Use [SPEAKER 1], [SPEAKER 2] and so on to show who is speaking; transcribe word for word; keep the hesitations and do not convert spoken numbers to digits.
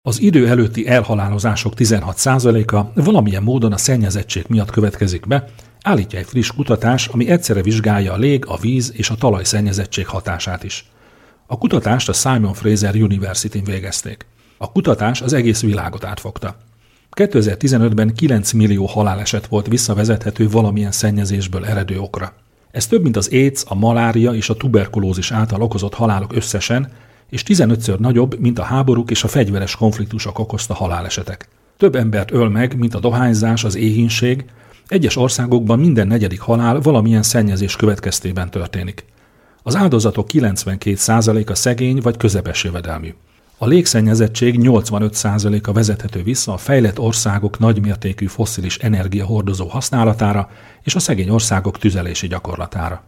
[SPEAKER 1] Az idő előtti elhalálozások tizenhat százaléka valamilyen módon a szennyezettség miatt következik be, állítja egy friss kutatás, ami egyszerre vizsgálja a lég, a víz és a talaj szennyezettség hatását is. A kutatást a Simon Fraser University-n végezték. A kutatás az egész világot átfogta. kétezer-tizenötben kilenc millió haláleset volt visszavezethető valamilyen szennyezésből eredő okra. Ez több, mint az AIDS, a malária és a tuberkulózis által okozott halálok összesen, és tizenötször nagyobb, mint a háborúk és a fegyveres konfliktusok okozta halálesetek. Több embert öl meg, mint a dohányzás, az éhínség. Egyes országokban minden negyedik halál valamilyen szennyezés következtében történik. Az áldozatok kilencvenkét százaléka szegény vagy közepes jövedelmű. A légszennyezettség nyolcvanöt százaléka vezethető vissza a fejlett országok nagymértékű fosszilis energiahordozó használatára és a szegény országok tüzelési gyakorlatára.